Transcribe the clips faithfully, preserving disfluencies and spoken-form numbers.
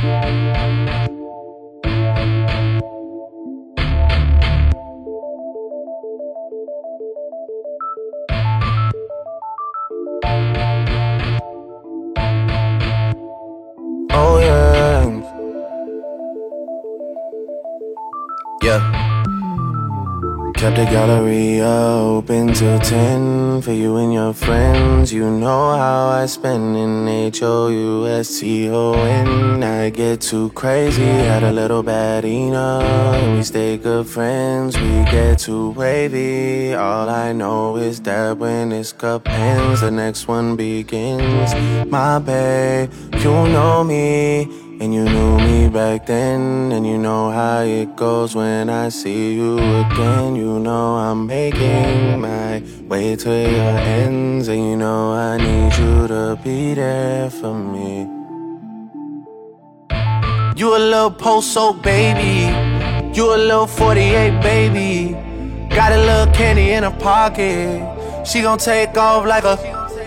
Oh yeah, yeah. Kept the gallery open till ten for you and your friends. You know how I spend in H O U S T O N. I get too crazy, had a little bad enough. We stay good friends, we get too wavy. All I know is that when this cup ends, the next one begins. My babe, you know me, and you knew me back then, and you know how it goes when I see you again. You know I'm making my way to your ends, and you know I need you to be there for me. You a little post-soak baby, you a little forty-eight baby. Got a little candy in her pocket, she gon' take off like a...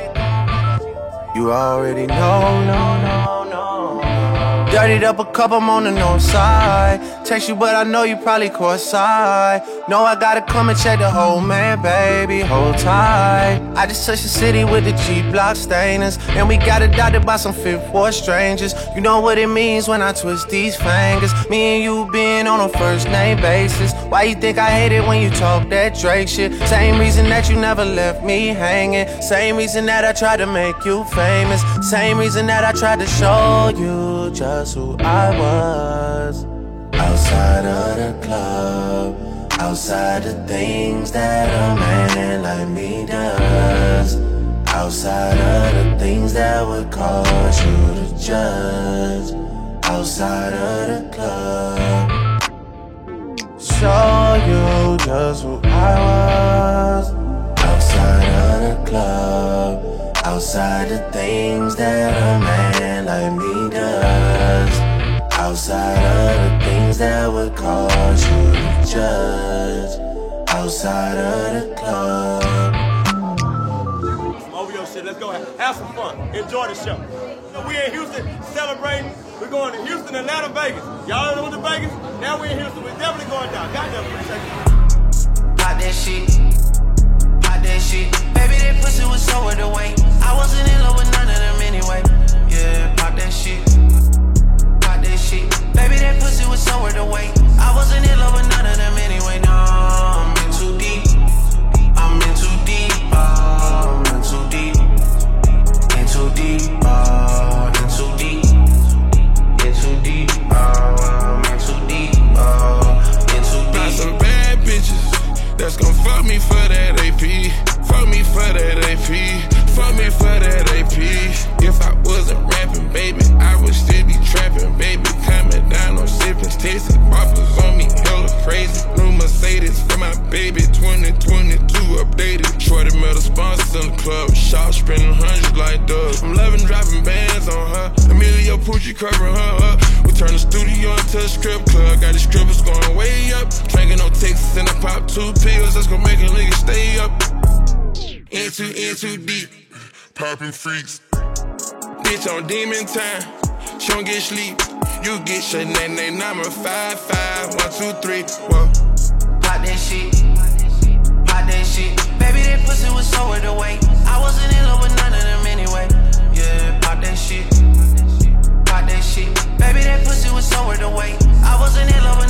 You already know, no, no, no. Dirtied up a cup, I'm on the north side. Text you, but I know you probably caught side. Know I gotta come and check the whole man, baby, hold tight. I just touched the city with the G-block stainers, and we got adopted by some fifth ward strangers. You know what it means when I twist these fingers. Me and you being on a first name basis. Why you think I hate it when you talk that Drake shit? Same reason that you never left me hanging. Same reason that I tried to make you famous. Same reason that I tried to show you just who I was. Outside of the club, outside the things that a man like me does, outside of the things that would cause you to judge, outside of the club, show you just who I was. Outside of the club, outside the things that a man like me does, outside of the things that would cause you to judge, outside of the club. Over your shit, let's go have, have some fun, enjoy the show. So we in Houston celebrating, we're going to Houston, Atlanta, Vegas. Y'all done went to Vegas? Now we in Houston, we're definitely going down. Goddamn, appreciate it. Pop that shit, pop that shit. Baby, that pussy was so worth the wait. I wasn't in love with none of them anyway. Yeah, pop that shit. Shit. Baby, that pussy was so worth the wait. I wasn't in love with none of them anyway. No, I'm in too deep. I'm in too deep. Oh, I'm in too deep. In too deep. Oh, in too deep. In too deep. Oh, I'm in too deep. Oh, in too deep. Got some bad bitches that's gon' fuck me for that A P. Fuck me for that A P. Fuck me for that A P. If I wasn't rapping, baby, I would still be trapping, baby. Coming down on sipping, tasting offers on me, hella crazy. New Mercedes for my baby, twenty twenty-two updated. Shorty met a sponsor in the club, shop spending hundreds like doves. I'm loving dropping bands on her, Emilio Pucci covering her up. We turn the studio into a strip club, got the strippers going way up. Drinking no Texas and I pop two pills, that's gonna make a nigga stay up. In too, in too deep, popping freaks. Bitch on demon time, she don't get sleep. You get shit, name, name, number five, five, one, two, three, whoa. Pop that shit, pop that shit. Baby, that pussy was so worth the wait. I wasn't in love with none of them anyway. Yeah, pop that shit, pop that shit. Baby, that pussy was so worth the wait. I wasn't in love with